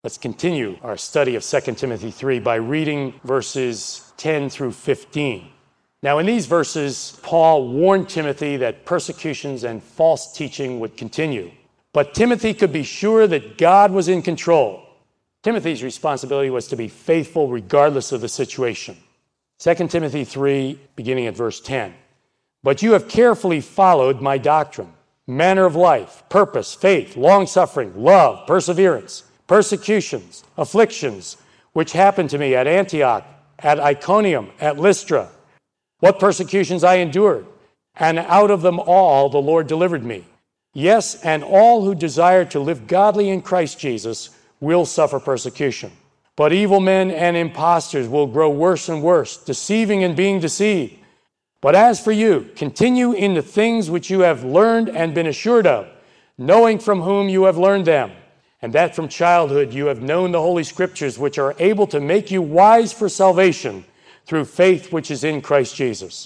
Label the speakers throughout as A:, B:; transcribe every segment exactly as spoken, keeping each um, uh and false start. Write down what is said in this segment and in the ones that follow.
A: Let's continue our study of Second Timothy three by reading verses ten through fifteen. Now, in these verses, Paul warned Timothy that persecutions and false teaching would continue. But Timothy could be sure that God was in control. Timothy's responsibility was to be faithful regardless of the situation. Second Timothy three, beginning at verse ten. But you have carefully followed my doctrine, manner of life, purpose, faith, long-suffering, love, perseverance, persecutions, afflictions, which happened to me at Antioch, at Iconium, at Lystra. What persecutions I endured, and out of them all the Lord delivered me. Yes, and all who desire to live godly in Christ Jesus will suffer persecution. But evil men and impostors will grow worse and worse, deceiving and being deceived. But as for you, continue in the things which you have learned and been assured of, knowing from whom you have learned them, and that from childhood you have known the Holy Scriptures, which are able to make you wise for salvation through faith which is in Christ Jesus.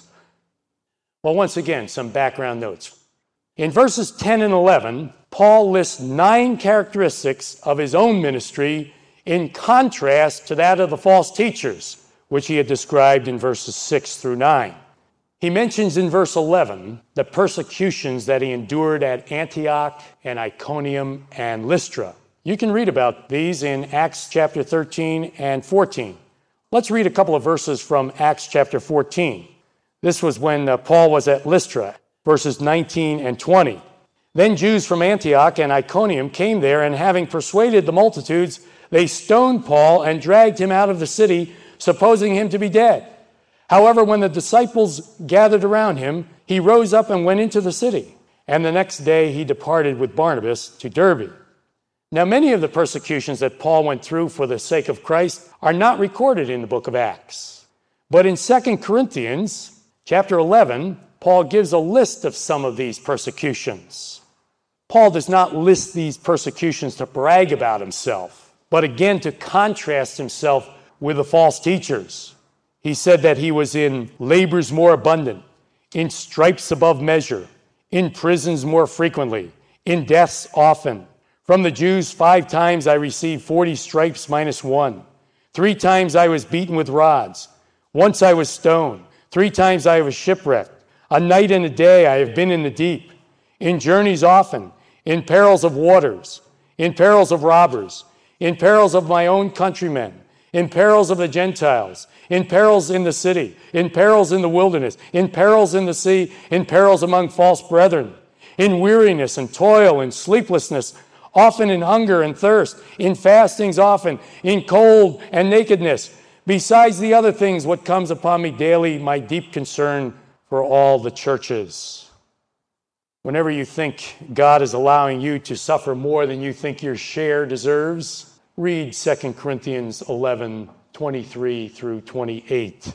A: Well, once again, some background notes. In verses ten and eleven, Paul lists nine characteristics of his own ministry in contrast to that of the false teachers, which he had described in verses six through nine. He mentions in verse eleven the persecutions that he endured at Antioch and Iconium and Lystra. You can read about these in Acts chapter thirteen and fourteen. Let's read a couple of verses from Acts chapter fourteen. This was when uh, Paul was at Lystra, verses nineteen and twenty. Then Jews from Antioch and Iconium came there, and having persuaded the multitudes, they stoned Paul and dragged him out of the city, supposing him to be dead. However, when the disciples gathered around him, he rose up and went into the city. And the next day he departed with Barnabas to Derbe. Now, many of the persecutions that Paul went through for the sake of Christ are not recorded in the book of Acts. But in Second Corinthians chapter eleven, Paul gives a list of some of these persecutions. Paul does not list these persecutions to brag about himself, but again to contrast himself with the false teachers. He said that he was in labors more abundant, in stripes above measure, in prisons more frequently, in deaths often. From the Jews, five times I received forty stripes minus one. Three times I was beaten with rods. Once I was stoned. Three times I was shipwrecked. A night and a day I have been in the deep. In journeys often. In perils of waters. In perils of robbers. In perils of my own countrymen. In perils of the Gentiles. In perils in the city. In perils in the wilderness. In perils in the sea. In perils among false brethren. In weariness and toil and sleeplessness, often in hunger and thirst, in fastings often, in cold and nakedness. Besides the other things, what comes upon me daily, my deep concern for all the churches. Whenever you think God is allowing you to suffer more than you think your share deserves, read Second Corinthians eleven, twenty-three through twenty-eight.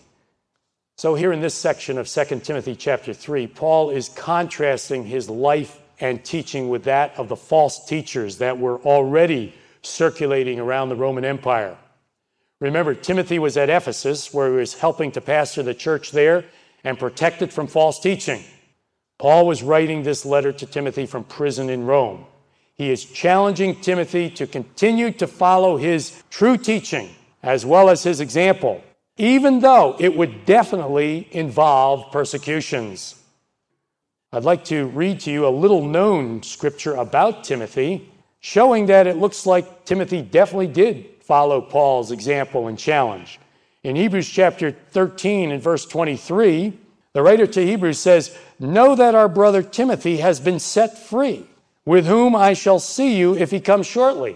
A: So here in this section of Second Timothy chapter three, Paul is contrasting his life and teaching with that of the false teachers that were already circulating around the Roman Empire. Remember, Timothy was at Ephesus, where he was helping to pastor the church there and protect it from false teaching. Paul was writing this letter to Timothy from prison in Rome. He is challenging Timothy to continue to follow his true teaching as well as his example, even though it would definitely involve persecutions. I'd like to read to you a little known scripture about Timothy, showing that it looks like Timothy definitely did follow Paul's example and challenge. In Hebrews chapter thirteen and verse twenty-three, the writer to Hebrews says, "Know that our brother Timothy has been set free, with whom I shall see you if he comes shortly."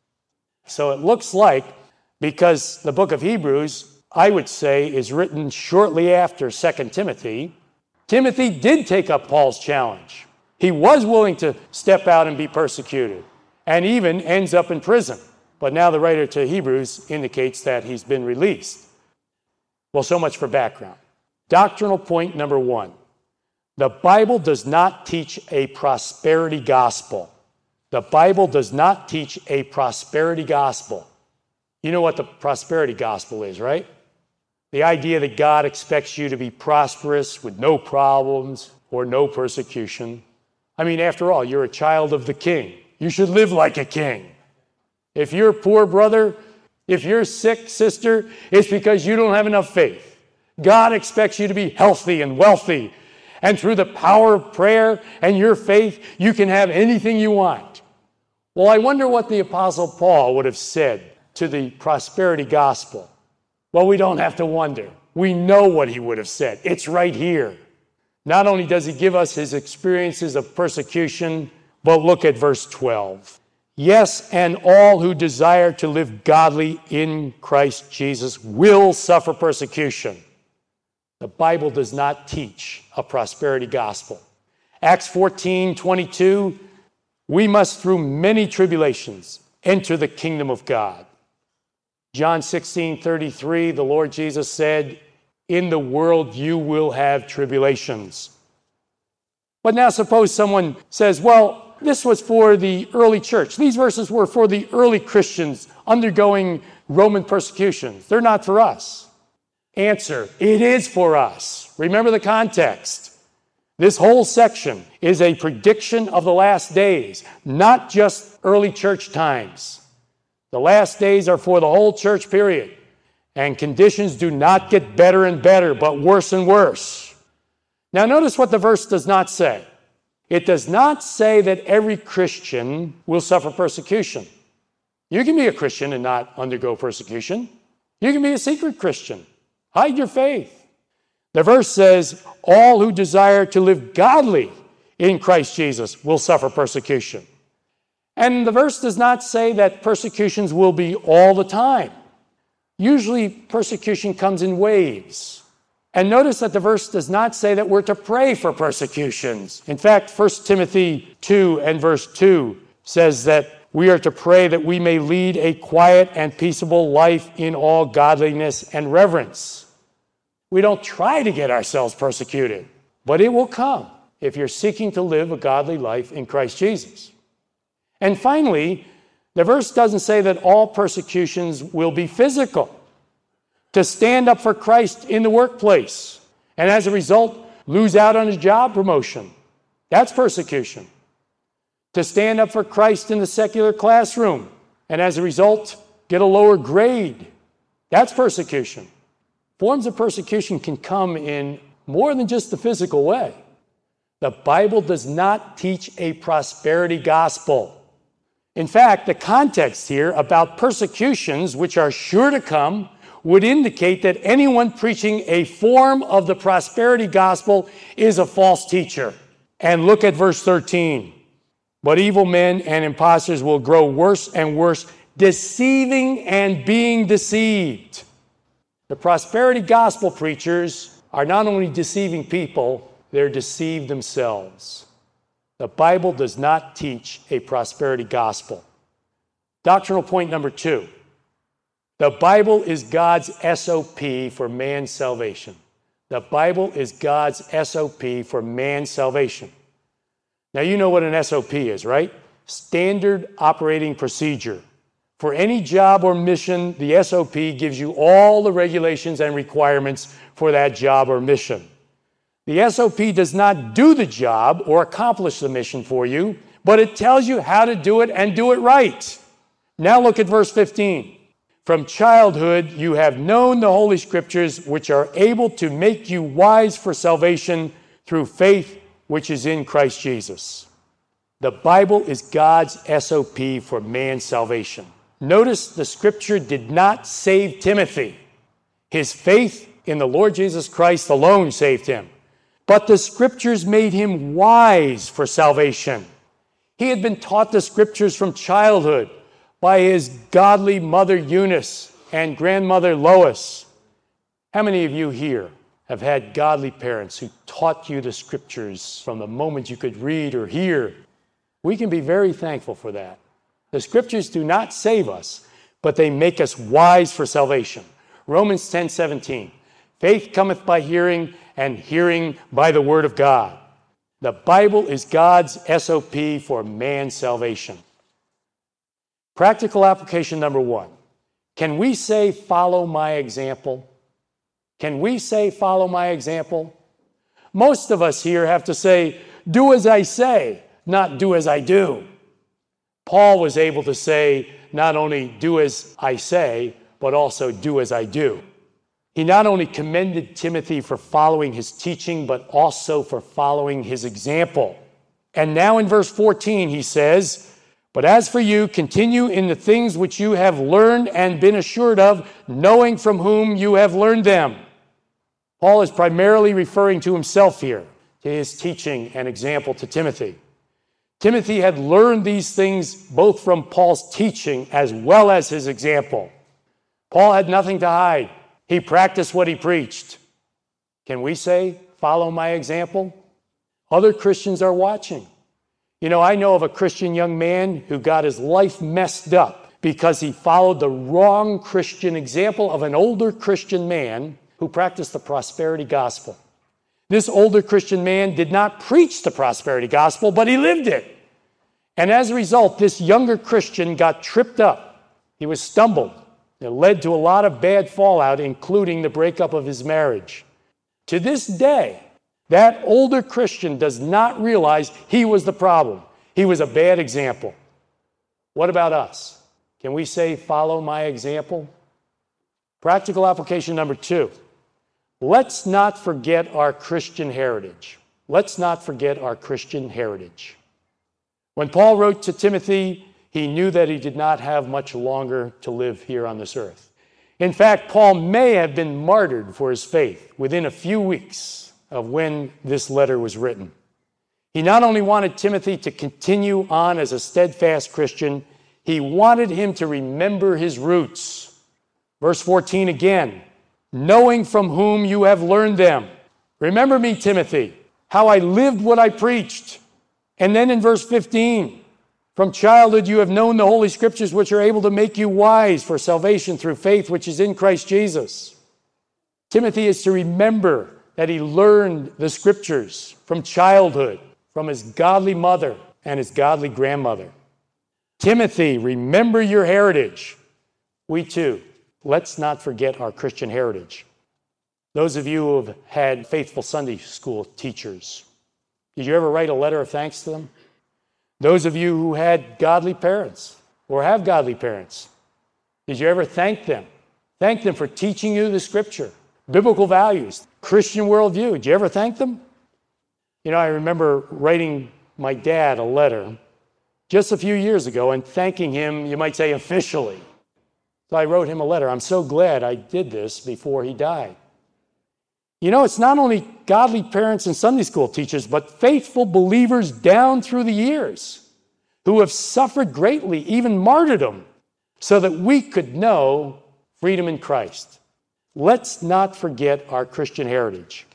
A: So it looks like, because the book of Hebrews, I would say, is written shortly after Second Timothy, Timothy did take up Paul's challenge. He was willing to step out and be persecuted, and even ends up in prison. But now the writer to Hebrews indicates that he's been released. Well, so much for background. Doctrinal point number one. The Bible does not teach a prosperity gospel. The Bible does not teach a prosperity gospel. You know what the prosperity gospel is, right? The idea that God expects you to be prosperous with no problems or no persecution. I mean, after all, you're a child of the king. You should live like a king. If you're poor, brother, if you're sick, sister, it's because you don't have enough faith. God expects you to be healthy and wealthy. And through the power of prayer and your faith, you can have anything you want. Well, I wonder what the Apostle Paul would have said to the prosperity gospel. Well, we don't have to wonder. We know what he would have said. It's right here. Not only does he give us his experiences of persecution, but look at verse twelve. Yes, and all who desire to live godly in Christ Jesus will suffer persecution. The Bible does not teach a prosperity gospel. Acts fourteen twenty-two, we must through many tribulations enter the kingdom of God. John sixteen thirty-three, the Lord Jesus said, in the world you will have tribulations. But now suppose someone says, well, this was for the early church. These verses were for the early Christians undergoing Roman persecution. They're not for us. Answer, it is for us. Remember the context. This whole section is a prediction of the last days, not just early church times. The last days are for the whole church period, and conditions do not get better and better, but worse and worse. Now notice what the verse does not say. It does not say that every Christian will suffer persecution. You can be a Christian and not undergo persecution. You can be a secret Christian. Hide your faith. The verse says, all who desire to live godly in Christ Jesus will suffer persecution. And the verse does not say that persecutions will be all the time. Usually persecution comes in waves. And notice that the verse does not say that we're to pray for persecutions. In fact, First Timothy two and verse two says that we are to pray that we may lead a quiet and peaceable life in all godliness and reverence. We don't try to get ourselves persecuted, but it will come if you're seeking to live a godly life in Christ Jesus. And finally, the verse doesn't say that all persecutions will be physical. To stand up for Christ in the workplace and as a result lose out on a job promotion, that's persecution. To stand up for Christ in the secular classroom and as a result get a lower grade, that's persecution. Forms of persecution can come in more than just the physical way. The Bible does not teach a prosperity gospel. In fact, the context here about persecutions, which are sure to come, would indicate that anyone preaching a form of the prosperity gospel is a false teacher. And look at verse thirteen. But evil men and impostors will grow worse and worse, deceiving and being deceived. The prosperity gospel preachers are not only deceiving people, they're deceived themselves. The Bible does not teach a prosperity gospel. Doctrinal point number two. The Bible is God's S O P for man's salvation. The Bible is God's S O P for man's salvation. Now you know what an S O P is, right? Standard operating procedure. For any job or mission, the S O P gives you all the regulations and requirements for that job or mission. The S O P does not do the job or accomplish the mission for you, but it tells you how to do it and do it right. Now look at verse fifteen. From childhood you have known the Holy Scriptures, which are able to make you wise for salvation through faith which is in Christ Jesus. The Bible is God's S O P for man's salvation. Notice the Scripture did not save Timothy. His faith in the Lord Jesus Christ alone saved him. But the Scriptures made him wise for salvation. He had been taught the Scriptures from childhood by his godly mother Eunice and grandmother Lois. How many of you here have had godly parents who taught you the Scriptures from the moment you could read or hear? We can be very thankful for that. The Scriptures do not save us, but they make us wise for salvation. Romans ten seventeen. Faith cometh by hearing, and hearing by the word of God. The Bible is God's S O P for man's salvation. Practical application number one. Can we say, follow my example? Can we say, follow my example? Most of us here have to say, do as I say, not do as I do. Paul was able to say, not only do as I say, but also do as I do. He not only commended Timothy for following his teaching, but also for following his example. And now in verse fourteen, he says, "But as for you, continue in the things which you have learned and been assured of, knowing from whom you have learned them." Paul is primarily referring to himself here, to his teaching and example to Timothy. Timothy had learned these things both from Paul's teaching as well as his example. Paul had nothing to hide. He practiced what he preached. Can we say, "Follow my example"? Other Christians are watching. You know, I know of a Christian young man who got his life messed up because he followed the wrong Christian example of an older Christian man who practiced the prosperity gospel. This older Christian man did not preach the prosperity gospel, but he lived it. And as a result, this younger Christian got tripped up. He was stumbled. It led to a lot of bad fallout, including the breakup of his marriage. To this day, that older Christian does not realize he was the problem. He was a bad example. What about us? Can we say, "Follow my example"? Practical application number two. Let's not forget our Christian heritage. Let's not forget our Christian heritage. When Paul wrote to Timothy, he knew that he did not have much longer to live here on this earth. In fact, Paul may have been martyred for his faith within a few weeks of when this letter was written. He not only wanted Timothy to continue on as a steadfast Christian, he wanted him to remember his roots. Verse fourteen again, "Knowing from whom you have learned them." Remember me, Timothy, how I lived what I preached. And then in verse fifteen, "From childhood you have known the Holy Scriptures, which are able to make you wise for salvation through faith which is in Christ Jesus." Timothy is to remember that he learned the Scriptures from childhood, from his godly mother and his godly grandmother. Timothy, remember your heritage. We too, let's not forget our Christian heritage. Those of you who have had faithful Sunday school teachers, did you ever write a letter of thanks to them? Those of you who had godly parents or have godly parents, did you ever thank them? Thank them for teaching you the Scripture, biblical values, Christian worldview. Did you ever thank them? You know, I remember writing my dad a letter just a few years ago and thanking him, you might say, officially. So I wrote him a letter. I'm so glad I did this before he died. You know, it's not only godly parents and Sunday school teachers, but faithful believers down through the years who have suffered greatly, even martyrdom, so that we could know freedom in Christ. Let's not forget our Christian heritage.